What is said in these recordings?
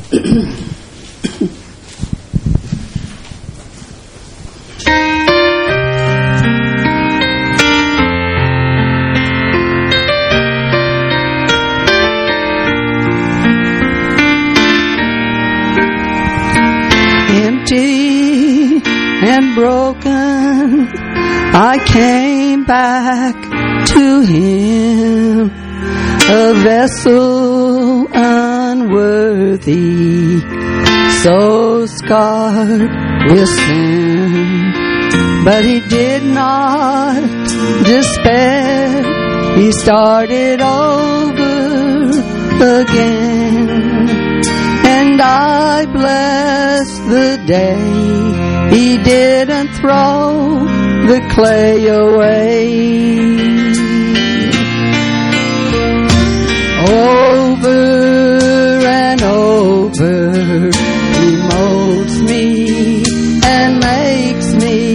Empty and broken, I came back to Him, a vessel unworthy, so scarred with sin. But He did not despair. He started over again. And I bless the day He didn't throw the clay away. Over and over He molds me and makes me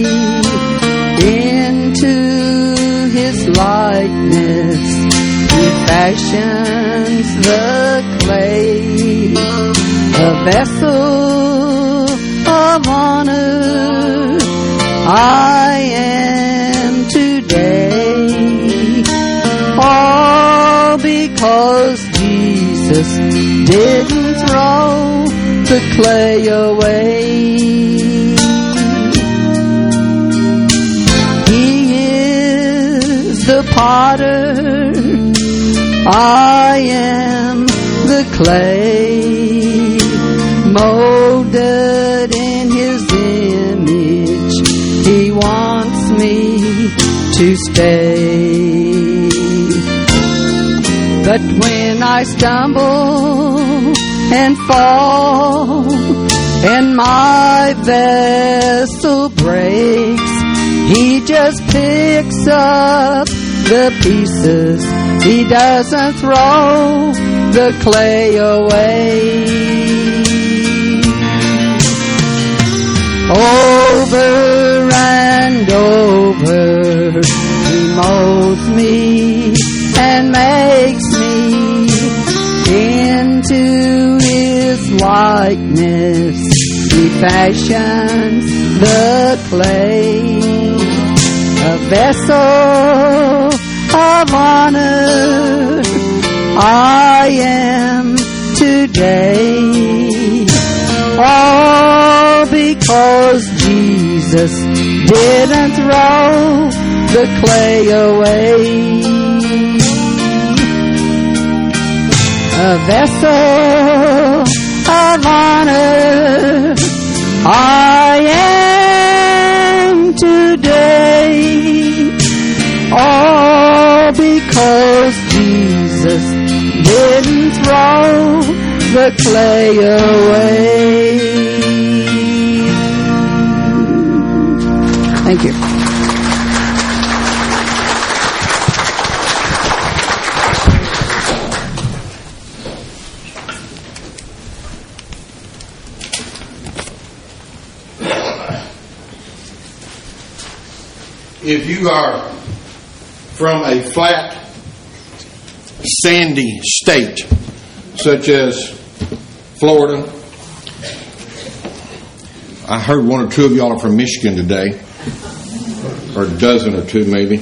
into His likeness. He fashions the clay, a vessel of honor I am today, all because Jesus didn't throw the clay away. He is the potter, I am the clay, molded in His image. He wants me to stay. But when I stumble and fall and my vessel breaks, He just picks up the pieces. He doesn't throw the clay away. Over and over He molds me and makes me into His likeness. He fashions the clay, a vessel of honor I am today, all because Jesus didn't throw the clay away. A vessel of honor I am today, all because Jesus didn't throw the clay away. Thank you. If you are from a flat, sandy state, such as Florida, I heard one or two of y'all are from Michigan today, or a dozen or two maybe.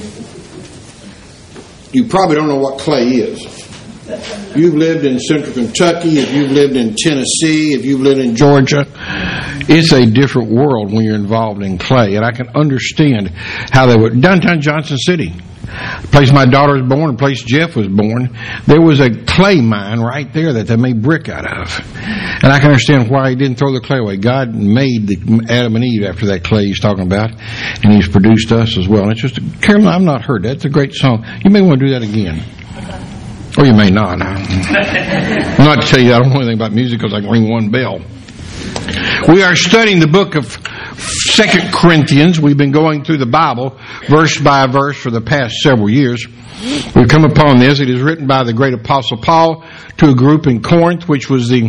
You probably don't know what clay is. You've lived in central Kentucky, if you've lived in Tennessee, if you've lived in Georgia, it's a different world when you're involved in clay. And I can understand how they would. Downtown Johnson City, the place my daughter was born, the place Jeff was born, there was a clay mine right there that they made brick out of. And I can understand why He didn't throw the clay away. God made Adam and Eve after that clay He's talking about, and He's produced us as well. And it's just, Carolyn, I've not heard that. It's a great song. You may want to do that again. Or you may not. I'm not to tell you I don't know anything about music because I can ring one bell. We are studying the book of 2 Corinthians. We've been going through the Bible verse by verse for the past several years. We've come upon this. It is written by the great Apostle Paul to a group in Corinth, which was the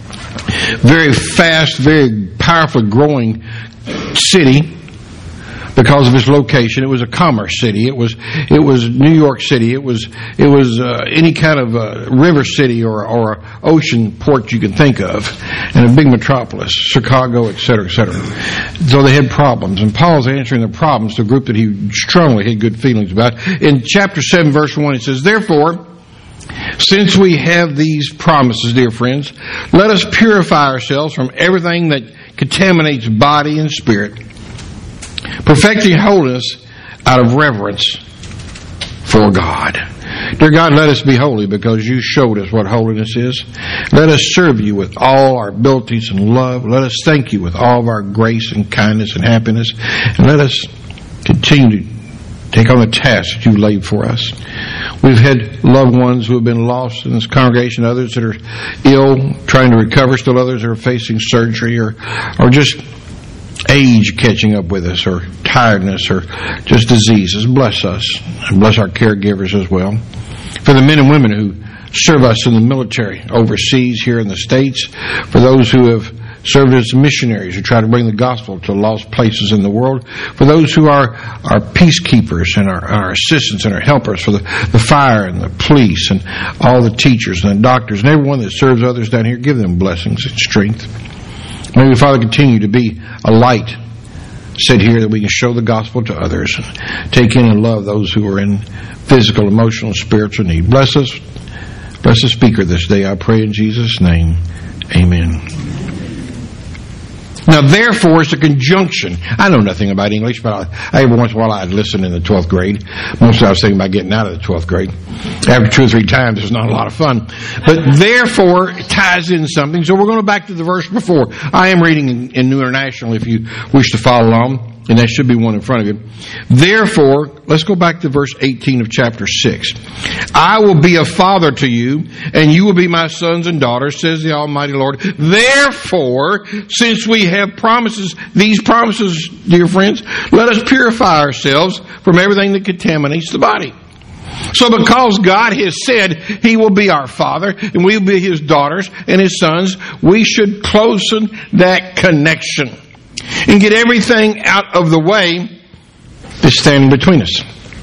very fast, very powerfully growing city. because of its location. It was a commerce city. It was New York City. It was any kind of river city or ocean port you can think of, and a big metropolis, Chicago, et cetera, et cetera. So they had problems, and Paul's answering the problems to a group that he strongly had good feelings about. In chapter 7, verse 1, it says, "Therefore, since we have these promises, dear friends, let us purify ourselves from everything that contaminates body and spirit, perfecting holiness out of reverence for God." Dear God, let us be holy because you showed us what holiness is. Let us serve you with all our abilities and love. Let us thank you with all of our grace and kindness and happiness. And let us continue to take on the task that you've laid for us. We've had loved ones who have been lost in this congregation, others that are ill, trying to recover, still others that are facing surgery or just age catching up with us, or tiredness, or just diseases. Bless us and bless our caregivers as well. For the men and women who serve us in the military overseas, here in the States, for those who have served as missionaries who try to bring the gospel to lost places in the world, for those who are our peacekeepers and our assistants and our helpers, for the fire and the police and all the teachers and the doctors and everyone that serves others down here, give them blessings and strength. May we, Father, continue to be a light set here that we can show the gospel to others and take in and love those who are in physical, emotional, and spiritual need. Bless us. Bless the speaker this day, I pray in Jesus' name. Amen. Now, therefore, is a conjunction. I know nothing about English, but every once in a while I'd listen in the 12th grade. Mostly I was thinking about getting out of the 12th grade. After 2 or 3 times, it's not a lot of fun. But therefore ties in something. So we're going back to the verse before. I am reading in New International if you wish to follow along. And that should be one in front of you. Therefore, let's go back to verse 18 of chapter 6. "I will be a father to you, and you will be my sons and daughters, says the Almighty Lord. Therefore, since we have these promises, dear friends, let us purify ourselves from everything that contaminates the body." So because God has said He will be our Father, and we will be His daughters and His sons, we should closen that connection and get everything out of the way that's standing between us.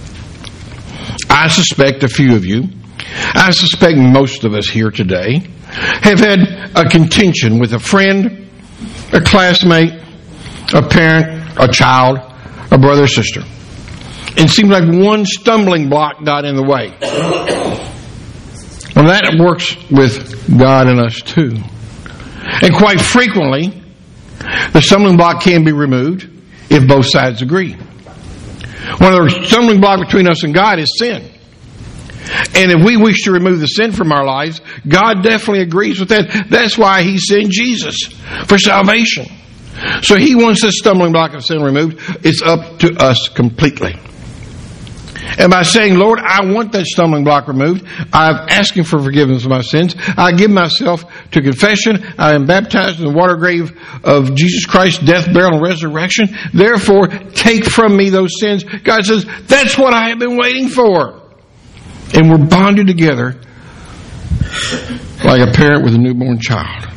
I suspect a few of you, I suspect most of us here today, have had a contention with a friend, a classmate, a parent, a child, a brother or sister. It seems like one stumbling block got in the way. Well, that works with God and us too. And quite frequently, the stumbling block can be removed if both sides agree. One of the stumbling block between us and God is sin. And if we wish to remove the sin from our lives, God definitely agrees with that. That's why He sent Jesus for salvation. So He wants this stumbling block of sin removed. It's up to us completely. And by saying, "Lord, I want that stumbling block removed," I'm asking for forgiveness of my sins. I give myself to confession. I am baptized in the water grave of Jesus Christ's death, burial, and resurrection. Therefore, take from me those sins. God says, that's what I have been waiting for. And we're bonded together like a parent with a newborn child.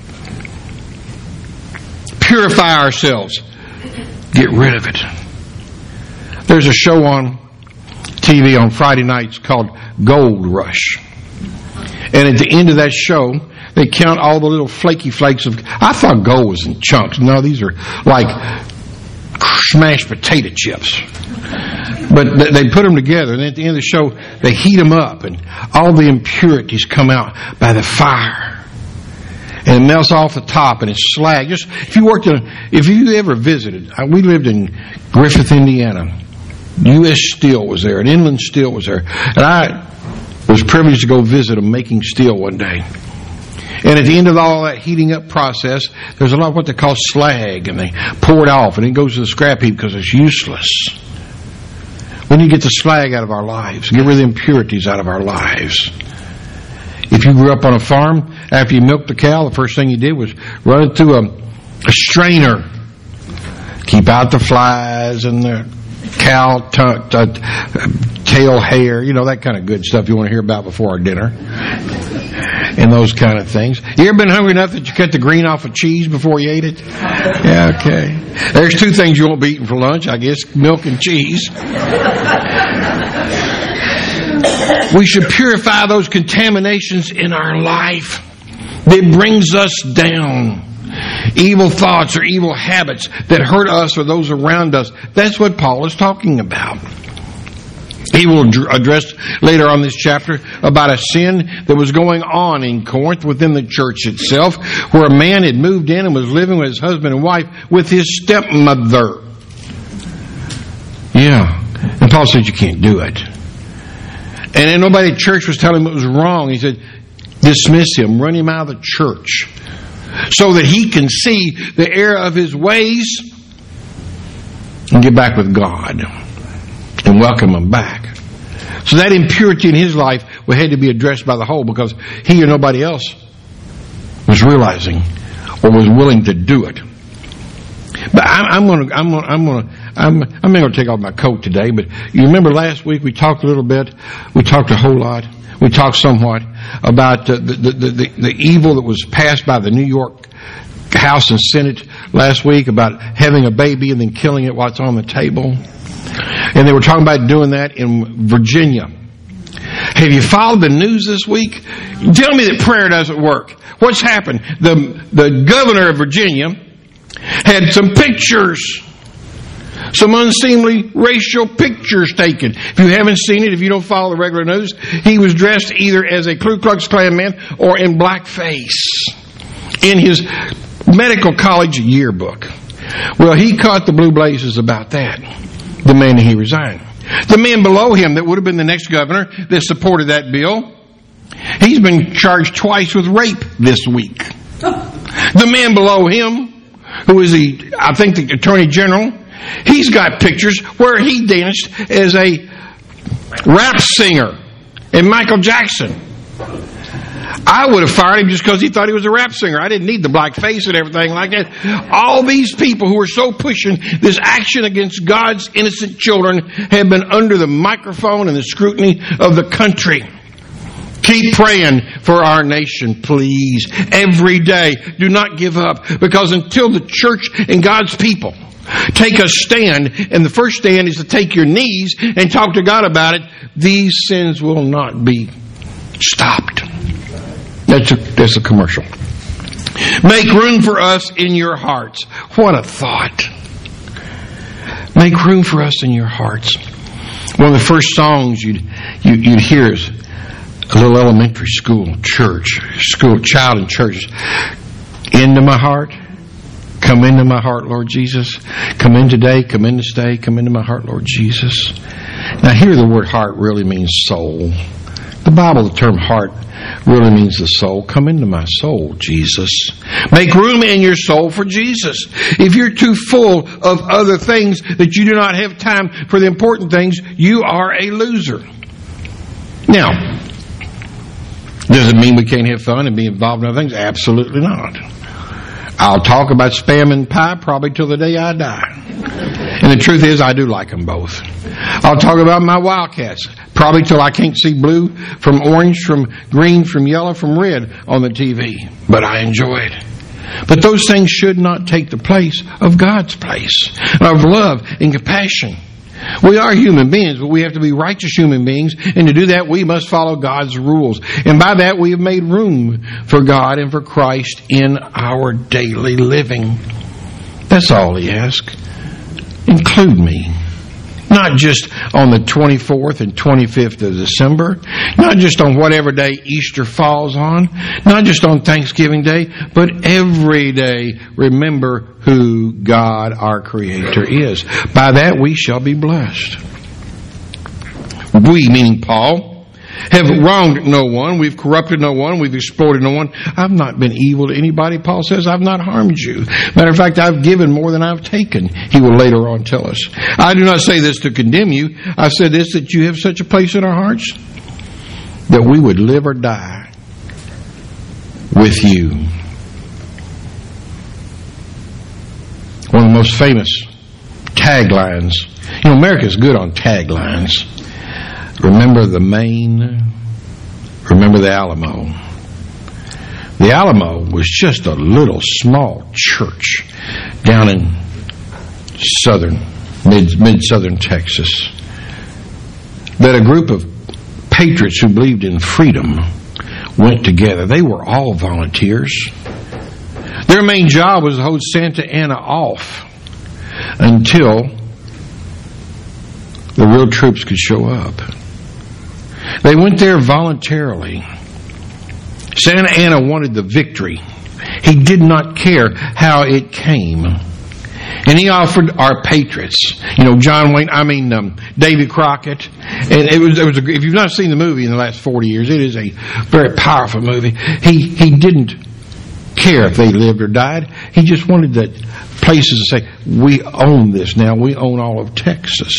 Purify ourselves. Get rid of it. There's a show on TV on Friday nights called Gold Rush. And at the end of that show, they count all the little flaky flakes of... I thought gold was in chunks. No, these are like smashed potato chips. But they put them together, and at the end of the show, they heat them up, and all the impurities come out by the fire. And it melts off the top, and it's slag. Just if you ever visited, we lived in Griffith, Indiana. U.S. Steel was there, and Inland Steel was there. And I was privileged to go visit them making steel one day. And at the end of all that heating up process, there's a lot of what they call slag, and they pour it off, and it goes to the scrap heap because it's useless. We need to get the slag out of our lives, get rid of the impurities out of our lives. If you grew up on a farm, after you milked the cow, the first thing you did was run it through a strainer. Keep out the flies and the cow tail hair, that kind of good stuff you want to hear about before our dinner. and those kind of things. You ever been hungry enough that you cut the green off of cheese before you ate it? Yeah, okay. There's two things you won't be eating for lunch, I guess, milk and cheese. We should purify those contaminations in our life that brings us down. Evil thoughts or evil habits that hurt us or those around us. That's what Paul is talking about. He will address later on this chapter about a sin that was going on in Corinth within the church itself, where a man had moved in and was living with his husband and wife with his stepmother. Yeah. And Paul said, you can't do it. And then nobody at church was telling him it was wrong. He said, dismiss him, run him out of the church, so that he can see the error of his ways and get back with God and welcome him back. So that impurity in his life had to be addressed by the whole, because he or nobody else was realizing or was willing to do it. But I'm not going to take off my coat today, but you remember last week we talked a little bit, we talked a whole lot, we talked somewhat about the evil that was passed by the New York House and Senate last week about having a baby and then killing it while it's on the table. And they were talking about doing that in Virginia. Have you followed the news this week? Tell me that prayer doesn't work. What's happened? The governor of Virginia had some pictures, some unseemly racial pictures taken. If you haven't seen it, if you don't follow the regular news, he was dressed either as a Ku Klux Klan man or in blackface in his medical college yearbook. Well, he caught the blue blazes about that, demanding he resign. The man below him that would have been the next governor that supported that bill, he's been charged twice with rape this week. The man below him, who is the Attorney General, he's got pictures where he danced as a rap singer in Michael Jackson. I would have fired him just because he thought he was a rap singer. I didn't need the black face and everything like that. All these people who are so pushing this action against God's innocent children have been under the microphone and the scrutiny of the country. Keep praying for our nation, please. Every day. Do not give up. Because until the church and God's people take a stand, and the first stand is to take your knees and talk to God about it, these sins will not be stopped. That's a commercial. Make room for us in your hearts. What a thought. Make room for us in your hearts. One of the first songs you'd hear is a little elementary school child in church. Into my heart. Come into my heart, Lord Jesus. Come in today, come in to stay, come into my heart, Lord Jesus. Now here the word heart really means soul. The Bible, the term heart really means the soul. Come into my soul, Jesus. Make room in your soul for Jesus. If you're too full of other things that you do not have time for the important things, you are a loser. Now, does it mean we can't have fun and be involved in other things? Absolutely not. I'll talk about spam and pie probably till the day I die. And the truth is, I do like them both. I'll talk about my Wildcats probably till I can't see blue from orange, from green, from yellow, from red on the TV. But I enjoy it. But those things should not take the place of God's place, of love and compassion. We are human beings, but we have to be righteous human beings, and to do that we must follow God's rules. And by that we have made room for God and for Christ in our daily living. That's all He asks. Include me. Not just on the 24th and 25th of December, not just on whatever day Easter falls on, not just on Thanksgiving Day, but every day remember who God our Creator is. By that we shall be blessed. We, meaning Paul, have wronged no one, we've corrupted no one, we've exploited no one. I've not been evil to anybody. Paul says, I've not harmed you. Matter of fact, I've given more than I've taken, he will later on tell us. I do not say this to condemn you. I said this, that you have such a place in our hearts that we would live or die with you. One of the most famous taglines. You know, America's good on taglines. Remember the Maine, remember the Alamo. The Alamo was just a little small church down in mid-southern Texas that a group of patriots who believed in freedom went together. They were all volunteers. Their main job was to hold Santa Anna off until the real troops could show up. They went there voluntarily. Santa Anna wanted the victory. He did not care how it came. And he offered our patriots, Davy Crockett. And it was if you've not seen the movie in the last 40 years, it is a very powerful movie. He didn't care if they lived or died. He just wanted that places to say, we own this now. We own all of Texas.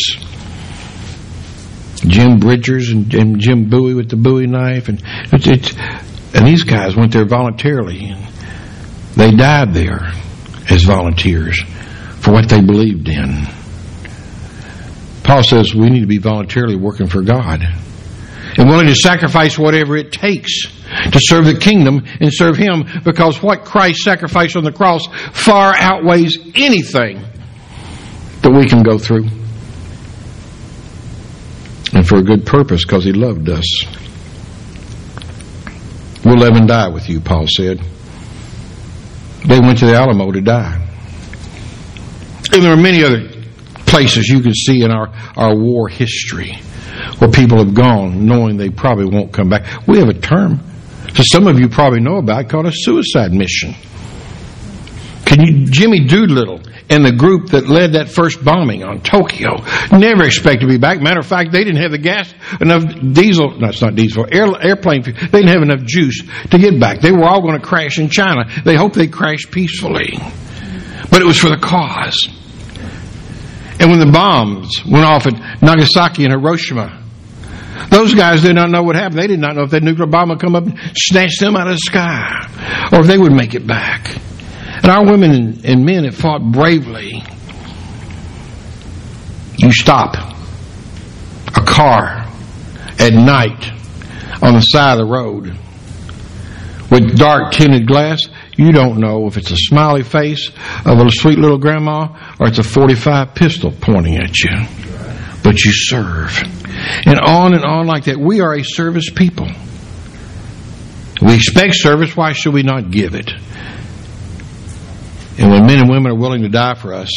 Jim Bridgers and Jim Bowie with the Bowie knife. And these guys went there voluntarily. And they died there as volunteers for what they believed in. Paul says we need to be voluntarily working for God and willing to sacrifice whatever it takes to serve the kingdom and serve Him, because what Christ sacrificed on the cross far outweighs anything that we can go through. And for a good purpose, because He loved us. We'll live and die with you, Paul said. They went to the Alamo to die. And there are many other places you can see in our war history where people have gone knowing they probably won't come back. We have a term that some of you probably know about called a suicide mission. Jimmy Doolittle and the group that led that first bombing on Tokyo never expected to be back. Matter of fact, they didn't have airplane fuel. They didn't have enough juice to get back. They were all going to crash in China. They hoped they'd crash peacefully. But it was for the cause. And when the bombs went off at Nagasaki and Hiroshima, those guys did not know what happened. They did not know if that nuclear bomb would come up and snatch them out of the sky, or if they would make it back. And our women and men have fought bravely. You stop a car at night on the side of the road with dark tinted glass, you don't know if it's a smiley face of a sweet little grandma or it's a .45 pistol pointing at you. But you serve. And on like that. We are a service people. We expect service. Why should we not give it? And when men and women are willing to die for us,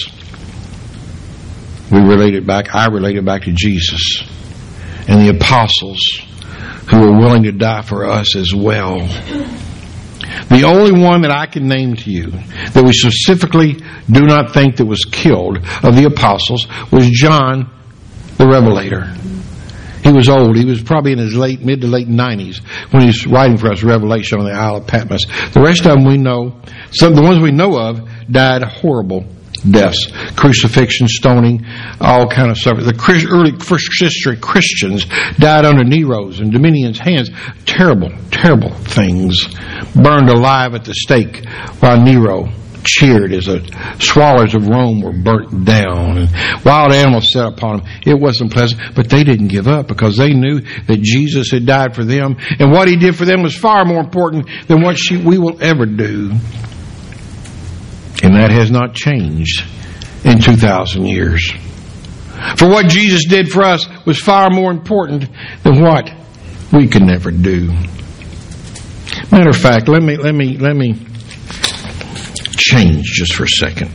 I relate it back to Jesus and the apostles who were willing to die for us as well. The only one that I can name to you that we specifically do not think that was killed of the apostles was John the Revelator. He was old. He was probably in his mid to late 90s when he was writing for us Revelation on the Isle of Patmos. The rest of them we know, the ones we know of, died horrible deaths. Crucifixion, stoning, all kind of stuff. The early first century Christians died under Nero's and Domitian's hands. Terrible, terrible things. Burned alive at the stake while Nero cheered as the swallows of Rome were burnt down and wild animals set upon them. It wasn't pleasant, but they didn't give up because they knew that Jesus had died for them, and what He did for them was far more important than what we will ever do. And that has not changed in 2,000 years. For what Jesus did for us was far more important than what we could never do. Matter of fact, let me change just for a second.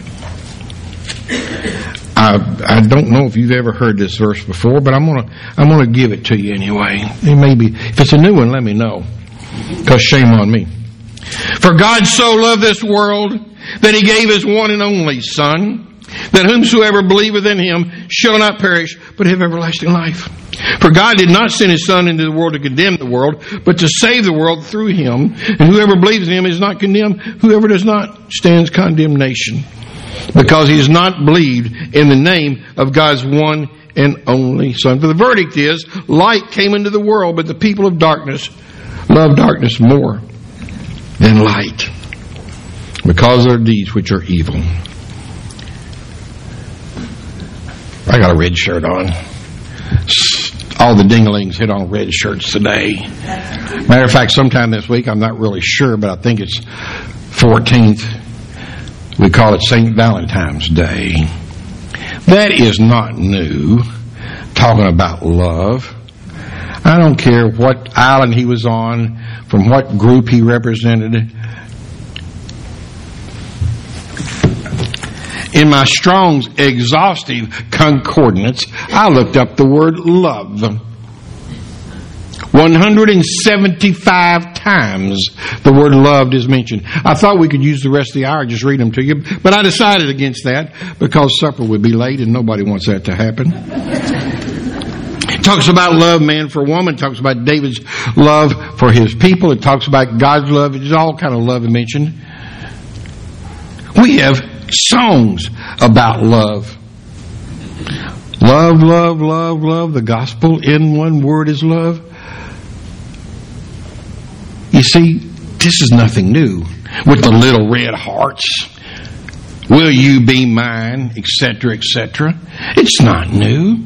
I don't know if you've ever heard this verse before, but I'm gonna give it to you anyway. It may be, if it's a new one, let me know, because shame on me. For God so loved this world that He gave His one and only Son, that whomsoever believeth in Him shall not perish, but have everlasting life. For God did not send His Son into the world to condemn the world, but to save the world through Him. And whoever believes in Him is not condemned. Whoever does not stands condemnation, because he has not believed in the name of God's one and only Son. For the verdict is, light came into the world, but the people of darkness love darkness more than light, because of their deeds which are evil. I got a red shirt on. All the dinglings hit on red shirts today. Matter of fact, sometime this week, I'm not really sure, but I think it's 14th. We call it St. Valentine's Day. That is not new, talking about love. I don't care what island he was on, from what group he represented. In my Strong's exhaustive concordance, I looked up the word love. 175 times the word loved is mentioned. I thought we could use the rest of the hour just read them to you, but I decided against that because supper would be late and nobody wants that to happen. It talks about love, man for woman. It talks about David's love for his people. It talks about God's love. It's all kind of love mentioned. We have songs about love. Love, love, love, love. The gospel in one word is love. You see, this is nothing new. With the little red hearts, will you be mine, etc., etc. It's not new.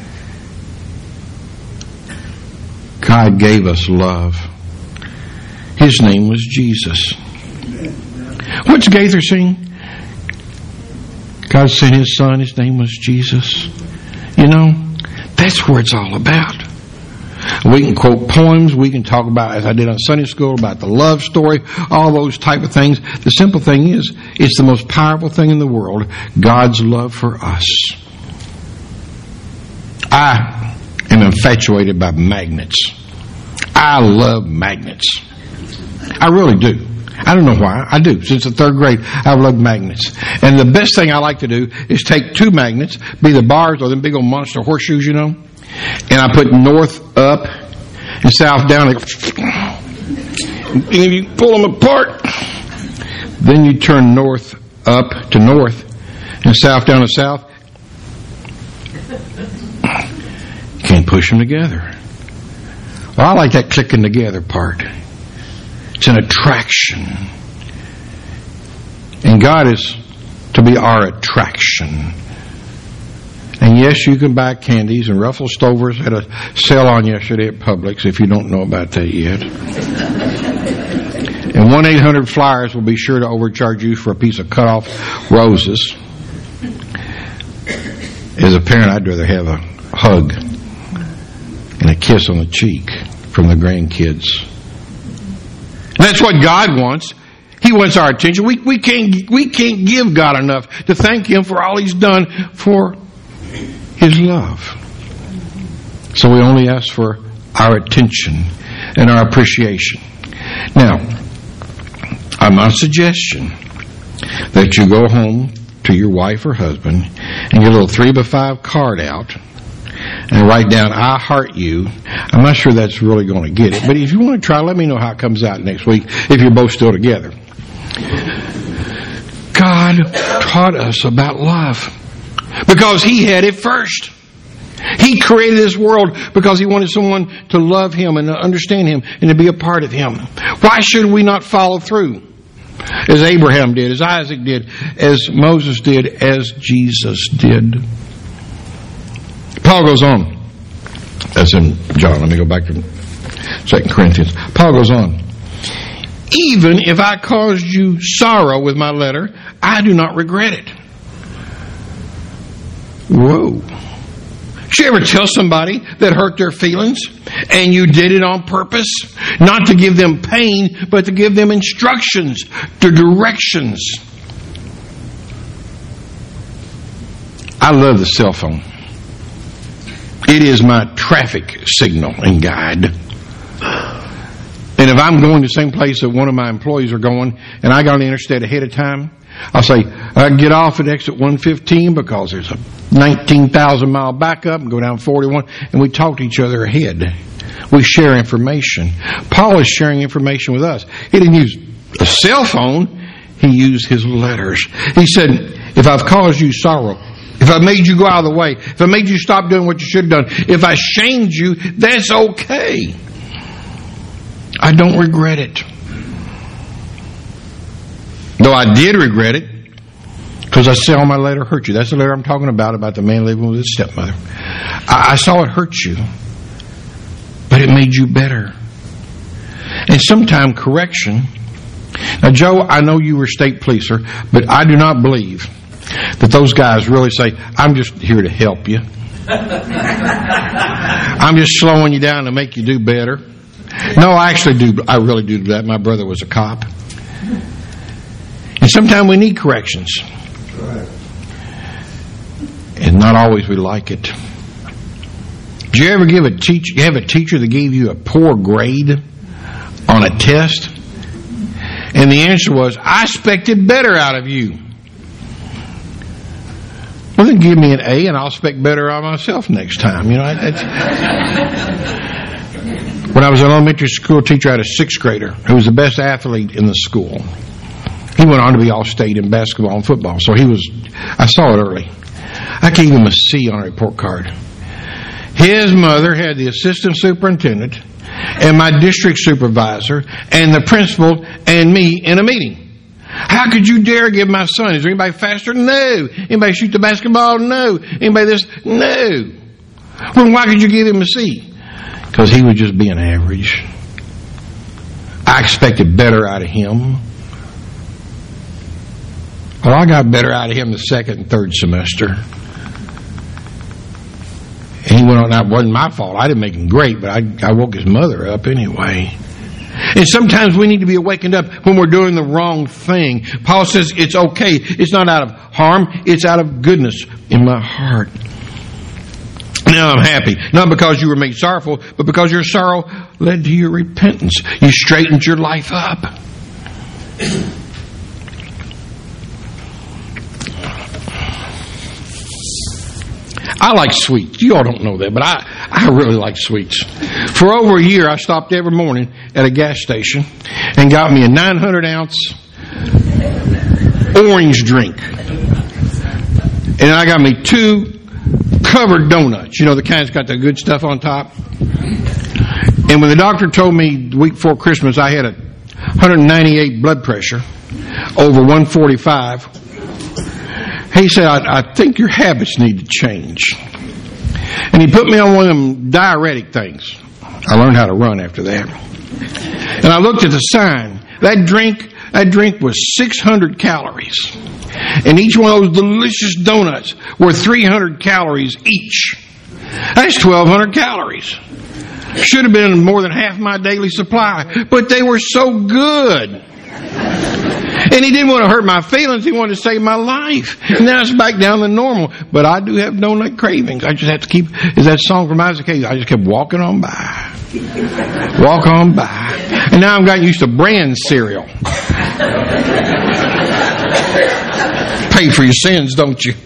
God gave us love. His name was Jesus. What's Gaither sing? God sent His Son. His name was Jesus. You know, that's what it's all about. We can quote poems. We can talk about, as I did on Sunday school, about the love story, all those type of things. The simple thing is, it's the most powerful thing in the world, God's love for us. I am infatuated by magnets. I love magnets. I really do. I don't know why. I do. Since the third grade, I've loved magnets. And the best thing I like to do is take two magnets, be the bars or them big old monster horseshoes, you know, and I put north up and south down. And if you pull them apart, then you turn north up to north and south down to south. You can't push them together. Well, I like that clicking together part. It's an attraction. And God is to be our attraction. And yes, you can buy candies, and Ruffles Stovers had a sale on yesterday at Publix, if you don't know about that yet. And 1-800-FLYERS will be sure to overcharge you for a piece of cut-off roses. As a parent, I'd rather have a hug and a kiss on the cheek from the grandkids. That's what God wants. He wants our attention. We can't give God enough to thank Him for all He's done for His love. So we only ask for our attention and our appreciation. Now, my suggestion that you go home to your wife or husband and get a little 3x5 card out and write down, I heart you. I'm not sure that's really going to get it, but if you want to try, let me know how it comes out next week if you're both still together. God taught us about love because He had it first. He created this world because He wanted someone to love Him and to understand Him and to be a part of Him. Why should we not follow through? As Abraham did, as Isaac did, as Moses did, as Jesus did. Paul goes on. That's in John. Let me go back to 2 Corinthians. Paul goes on. Even if I caused you sorrow with my letter, I do not regret it. Whoa. Did you ever tell somebody that hurt their feelings and you did it on purpose? Not to give them pain, but to give them instructions, to directions. I love the cell phone. It is my traffic signal and guide. And if I'm going to the same place that one of my employees are going and I got on the interstate ahead of time, I'll say, I get off at exit 115 because there's a 19,000 mile backup and go down 41, and we talk to each other ahead. We share information. Paul is sharing information with us. He didn't use a cell phone. He used his letters. He said, if I've caused you sorrow, if I made you go out of the way, if I made you stop doing what you should have done, if I shamed you, that's okay. I don't regret it. Though I did regret it, because I saw my letter hurt you. That's the letter I'm talking about the man living with his stepmother. I saw it hurt you. but it made you better. And sometimes correction. Now, Joe, I know you were a state policer, but I do not believe that those guys really say, I'm just here to help you. I'm just slowing you down to make you do better. No, I really do that. My brother was a cop. And sometimes we need corrections. And not always we like it. Did you ever have a teacher that gave you a poor grade on a test? And the answer was, I expected better out of you. Well, then give me an A and I'll expect better out of myself next time. You know, when I was an elementary school teacher, I had a sixth grader who was the best athlete in the school. He went on to be all-state in basketball and football. So I saw it early. I gave him a C on a report card. His mother had the assistant superintendent and my district supervisor and the principal and me in a meeting. How could you dare give my son? Is there anybody faster? No. Anybody shoot the basketball? No. Anybody this? No. Well, why could you give him a C? Because he was just being average. I expected better out of him. Well, I got better out of him the second and third semester. And he went on. That wasn't my fault. I didn't make him great, but I woke his mother up anyway. And sometimes we need to be awakened up when we're doing the wrong thing. Paul says it's okay. It's not out of harm. It's out of goodness in my heart. Now I'm happy. Not because you were made sorrowful, but because your sorrow led to your repentance. You straightened your life up. I like sweets. You all don't know that, but I really like sweets. For over a year, I stopped every morning at a gas station and got me a 900-ounce orange drink. And I got me 2 covered donuts. You know, the kind that's got the good stuff on top. And when the doctor told me the week before Christmas I had a 198 blood pressure over 145, he said, I think your habits need to change. And he put me on one of them diuretic things. I learned how to run after that. And I looked at the sign. That drink was 600 calories. And each one of those delicious donuts were 300 calories each. That's 1,200 calories. Should have been more than half my daily supply. But they were so good. And he didn't want to hurt my feelings. He wanted to save my life. And now it's back down to normal. But I do have donut cravings. I just have to keep, is that song from Isaac Hayes? I just kept walking on by. Walk on by. And now I've gotten used to brand cereal. Pay for your sins, don't you?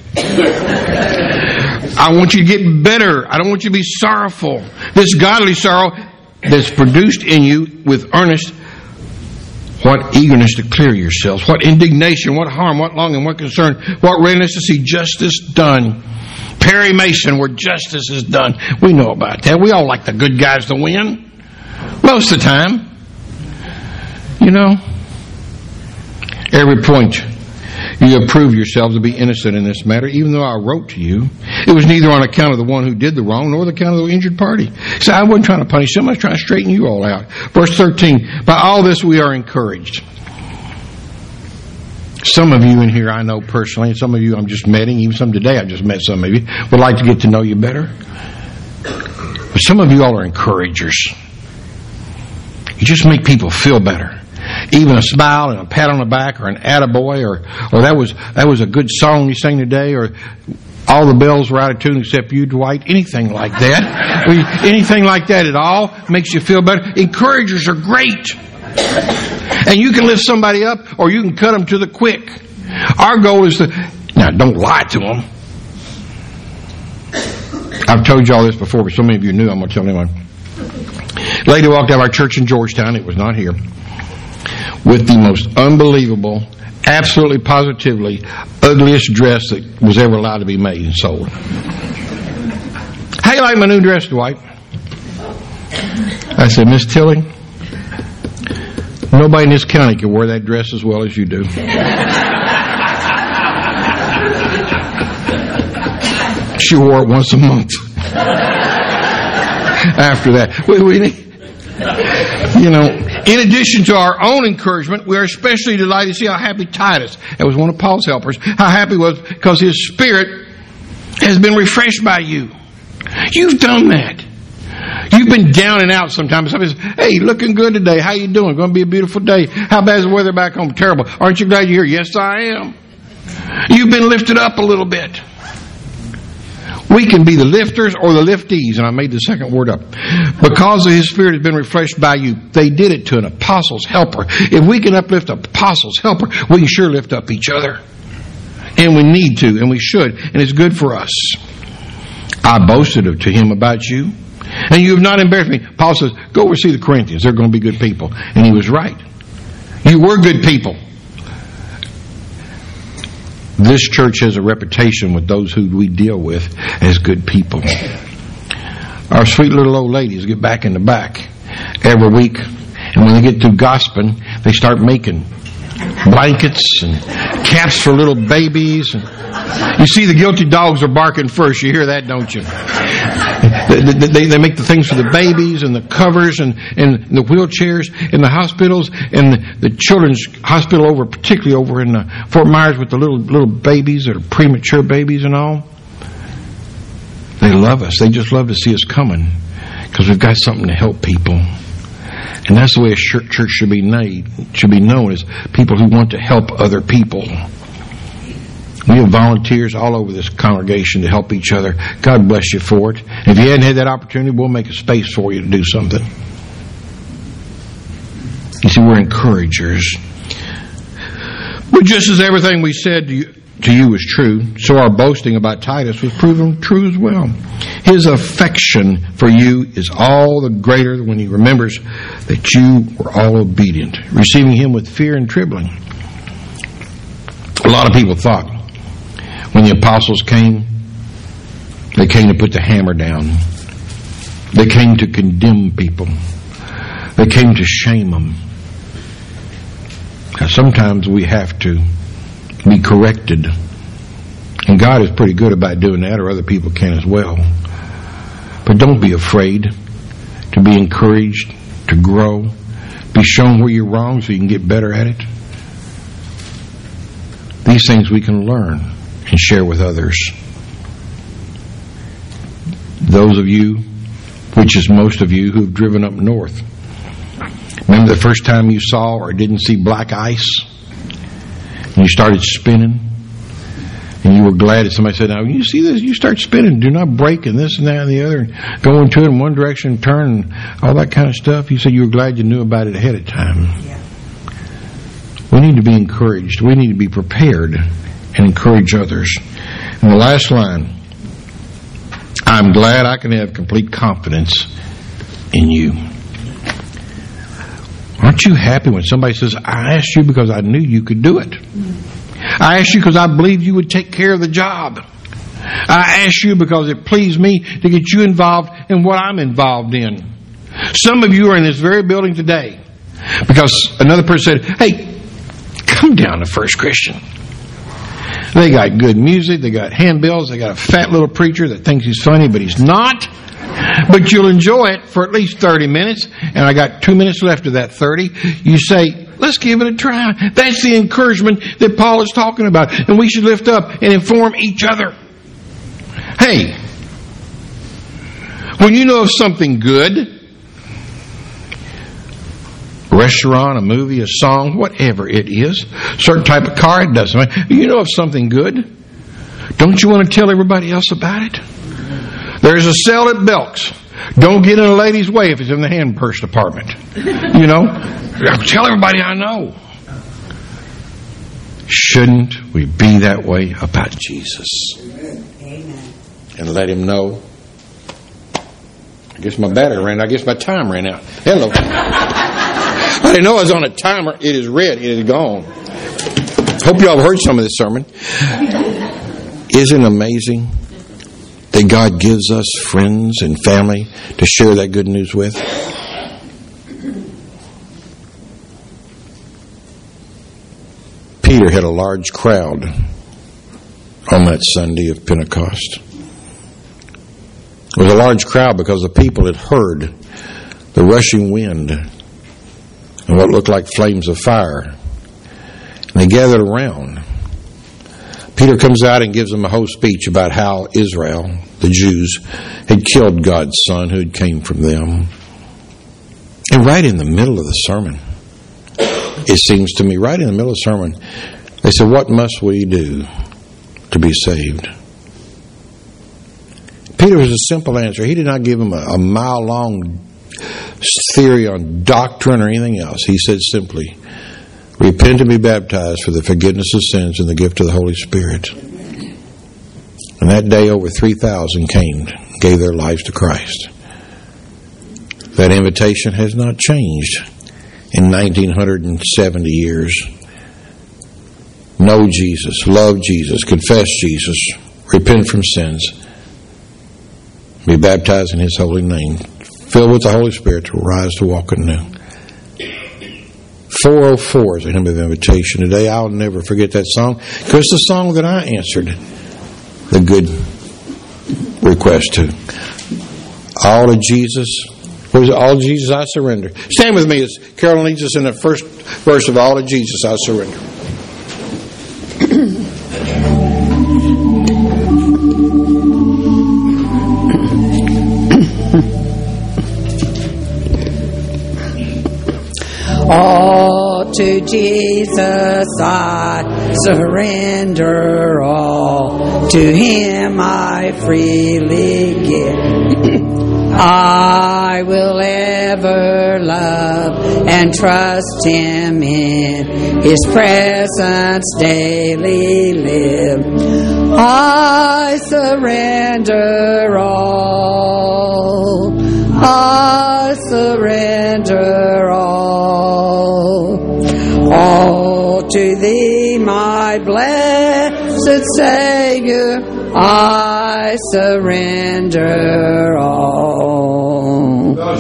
I want you to get better. I don't want you to be sorrowful. This godly sorrow that's produced in you with earnest, what eagerness to clear yourselves, what indignation, what harm, what longing, what concern, what readiness to see justice done. Perry Mason, where justice is done. We know about that. We all like the good guys to win. Most of the time. You know. Every point you have proved yourselves to be innocent in this matter, even though I wrote to you. It was neither on account of the one who did the wrong, nor the account of the injured party. So I wasn't trying to punish them. I was trying to straighten you all out. Verse 13, by all this we are encouraged. Some of you in here I know personally, and some of you I'm just meeting, even some today I just met some of you, would like to get to know you better. But some of you all are encouragers. You just make people feel better. Even a smile and a pat on the back or an attaboy or that was a good song you sang today, or all the bells were out of tune except you, Dwight. Anything like that. Anything like that at all makes you feel better. Encouragers are great. And you can lift somebody up or you can cut them to the quick. Our goal is to, now don't lie to them. I've told you all this before, but so many of you knew. I'm going to tell anyone. Lady walked out of our church in Georgetown. It was not here. With the most unbelievable, absolutely positively ugliest dress that was ever allowed to be made and sold. How you like my new dress, Dwight? I said, Miss Tilly, nobody in this county can wear that dress as well as you do. She wore it once a month. after that. We need, in addition to our own encouragement, we are especially delighted to see how happy Titus, that was one of Paul's helpers, how happy he was because his spirit has been refreshed by you. You've done that. You've been down and out sometimes. Somebody says, hey, looking good today. How you doing? Going to be a beautiful day. How bad is the weather back home? Terrible. Aren't you glad you're here? Yes, I am. You've been lifted up a little bit. We can be the lifters or the liftees, and I made the second word up. Because of His Spirit has been refreshed by you, they did it to an apostle's helper. If we can uplift an apostle's helper, we can sure lift up each other. And we need to, and we should, and it's good for us. I boasted to him about you, and you have not embarrassed me. Paul says, go over see the Corinthians. They're going to be good people. And he was right. You were good people. This church has a reputation with those who we deal with as good people. Our sweet little old ladies get back in the back every week, and when they get through gossiping, they start making blankets and caps for little babies. And you see, the guilty dogs are barking first. You hear that, don't you? They make the things for the babies and the covers and the wheelchairs in the hospitals and the children's hospital particularly over in Fort Myers with the little babies that are premature babies and all. They love us. They just love to see us coming because we've got something to help people. And that's the way a church should be known as people who want to help other people. We have volunteers all over this congregation to help each other. God bless you for it. If you hadn't had that opportunity, we'll make a space for you to do something. You see, we're encouragers. But just as everything we said to you was true, so our boasting about Titus was proven true as well. His affection for you is all the greater when he remembers that you were all obedient, receiving him with fear and trembling. A lot of people thought when the apostles came, they came to put the hammer down. They came to condemn people. They came to shame them. Now, sometimes we have to be corrected. And God is pretty good about doing that, or other people can as well. But don't be afraid to be encouraged, to grow, be shown where you're wrong so you can get better at it. These things we can learn and share with others. Those of you, which is most of you, who've driven up north. Remember the first time you saw or didn't see black ice? And you started spinning? And you were glad that somebody said, now, when you see this, you start spinning. Do not break and this and that and the other. And go into it in one direction, turn, and all that kind of stuff. You said you were glad you knew about it ahead of time. Yeah. We need to be encouraged. We need to be prepared and encourage others. And the last line, I'm glad I can have complete confidence in you. Aren't you happy when somebody says, I asked you because I knew you could do it. I asked you because I believed you would take care of the job. I asked you because it pleased me to get you involved in what I'm involved in. Some of you are in this very building today because another person said, hey, come down to First Christian. They got good music, they got handbills, they got a fat little preacher that thinks he's funny, but he's not. But you'll enjoy it for at least 30 minutes, and I got 2 minutes left of that 30. You say, let's give it a try. That's the encouragement that Paul is talking about, and we should lift up and inform each other. Hey, when you know of something good, a restaurant, a movie, a song, whatever it is, certain type of car, it doesn't matter. You know of something good, don't you want to tell everybody else about it? There's a sale at Belk's. Don't get in a lady's way if it's in the hand purse department. You know? Tell everybody I know. Shouldn't we be that way about Jesus? Amen. And let him know. I guess my battery ran out. I guess my time ran out. Hello. I didn't know I was on a timer. It is red. It is gone. Hope you all have heard some of this sermon. Isn't it amazing that God gives us friends and family to share that good news with? Peter had a large crowd on that Sunday of Pentecost. It was a large crowd because the people had heard the rushing wind and what looked like flames of fire. And they gathered around. Peter comes out and gives them a whole speech about how Israel, the Jews, had killed God's Son who had came from them. And right in the middle of the sermon, it seems to me, right in the middle of the sermon, they said, what must we do to be saved? Peter was a simple answer. He did not give them a mile-long theory on doctrine or anything else. He said simply, repent and be baptized for the forgiveness of sins and the gift of the Holy Spirit. And that day over 3,000 came, gave their lives to Christ. That invitation has not changed in 1970 years. Know Jesus, love Jesus, confess Jesus, repent from sins, be baptized in His holy name, filled with the Holy Spirit to rise to walk anew. 404 is a hymn of invitation today. I'll never forget that song because it's the song that I answered the good request to. All to Jesus. What is it? All to Jesus I surrender. Stand with me as Carolyn leads us in the first verse of All to Jesus I surrender. All to Jesus I surrender, all to Him I freely give. I will ever love and trust Him, in His presence daily live. I surrender all, I surrender all to Thee, my blessed Savior, I surrender